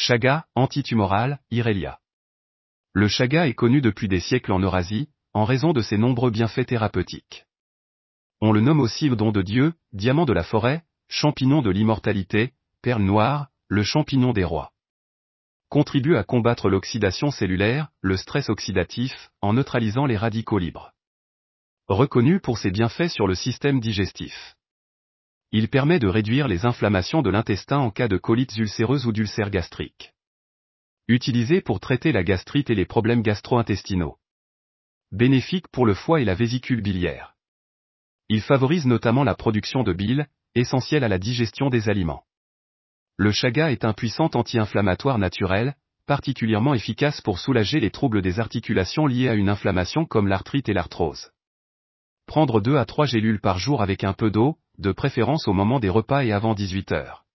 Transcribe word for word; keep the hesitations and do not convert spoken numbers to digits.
Chaga, antitumoral, Irelia. Le chaga est connu depuis des siècles en Eurasie, en raison de ses nombreux bienfaits thérapeutiques. On le nomme aussi don de Dieu, diamant de la forêt, champignon de l'immortalité, perle noire, le champignon des rois. Contribue à combattre l'oxydation cellulaire, le stress oxydatif, en neutralisant les radicaux libres. Reconnu pour ses bienfaits sur le système digestif. Il permet de réduire les inflammations de l'intestin en cas de colites ulcéreuses ou d'ulcères gastriques. Utilisé pour traiter la gastrite et les problèmes gastro-intestinaux. Bénéfique pour le foie et la vésicule biliaire. Il favorise notamment la production de bile, essentielle à la digestion des aliments. Le chaga est un puissant anti-inflammatoire naturel, particulièrement efficace pour soulager les troubles des articulations liés à une inflammation comme l'arthrite et l'arthrose. Prendre deux à trois gélules par jour avec un peu d'eau, de préférence au moment des repas et avant dix-huit heures.